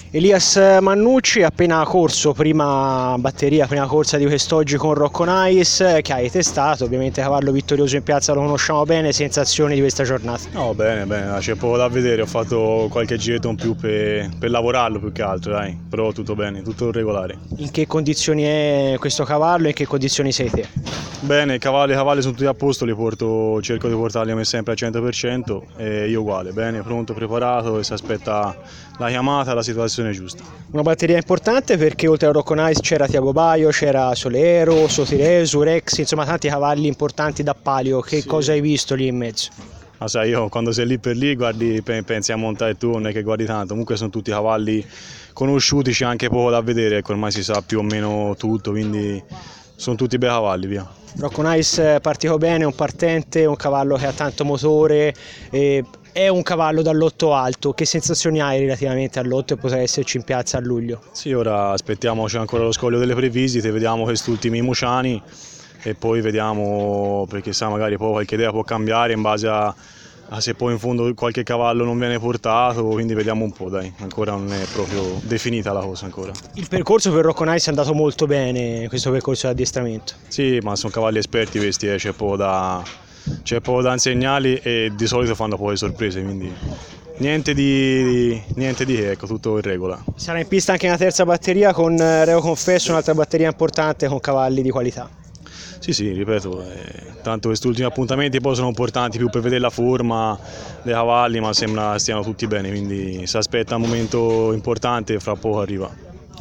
Elias Mannucci, appena corso, prima batteria, prima corsa di quest'oggi con Rocco Nais, che hai testato, ovviamente cavallo vittorioso in piazza lo conosciamo bene, sensazioni di questa giornata? No, bene, bene, c'è poco da vedere, ho fatto qualche giretto in più per lavorarlo più che altro, dai, però tutto bene, tutto regolare. In che condizioni è questo cavallo e in che condizioni sei te? Bene, i cavalli sono tutti a posto, cerco di portarli come sempre al 100% e io uguale, bene, pronto, preparato e si aspetta la chiamata, la situazione giusta. Una batteria importante perché oltre a Rocco Nais c'era Tiago Baio, c'era Solero, Sotiresu, Rex, insomma tanti cavalli importanti da palio. Che cosa hai visto lì in mezzo? Ma sai, io quando sei lì per lì guardi, pensi a montare tu, non è che guardi tanto, comunque sono tutti cavalli conosciuti, c'è anche poco da vedere, ecco, ormai si sa più o meno tutto, quindi sono tutti bei cavalli, via. Rocco Nais è partito bene, è un partente, un cavallo che ha tanto motore, è un cavallo dall'otto alto. Che sensazioni hai relativamente all'otto e potrà esserci in piazza a luglio? Sì, ora aspettiamoci ancora lo scoglio delle previsite, vediamo questi ultimi Muciani e poi vediamo, perché sa magari poi qualche idea può cambiare in base a se poi in fondo qualche cavallo non viene portato, quindi vediamo un po', dai, ancora non è proprio definita la cosa ancora. Il percorso per Rocco Nais è andato molto bene, questo percorso di addestramento. Sì, ma sono cavalli esperti questi, c'è poco da insegnarli e di solito fanno poi sorprese, quindi niente di che, ecco, tutto in regola. Sarà in pista anche una terza batteria con Reo Confesso, un'altra batteria importante con cavalli di qualità. Sì, ripeto, tanto questi ultimi appuntamenti poi sono importanti più per vedere la forma dei cavalli, ma sembra stiano tutti bene, quindi si aspetta un momento importante e fra poco arriva.